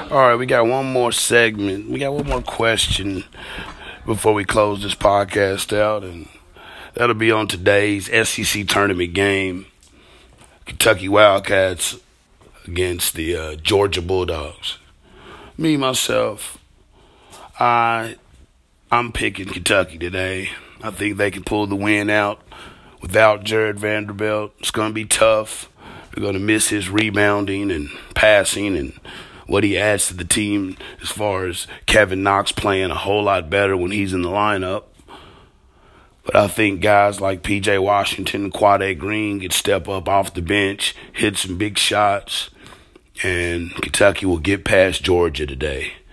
All right, we got one more segment. We got one more question before we close this podcast out, and that'll be on today's SEC tournament game. Kentucky Wildcats against the Georgia Bulldogs. Me, myself, I'm picking Kentucky today. I think they can pull the win out without Jared Vanderbilt. It's going to be tough. They're going to miss his rebounding and passing and what he adds to the team as far as Kevin Knox playing a whole lot better when he's in the lineup. But I think guys like P.J. Washington and Quade Green can step up off the bench, hit some big shots, and Kentucky will get past Georgia today.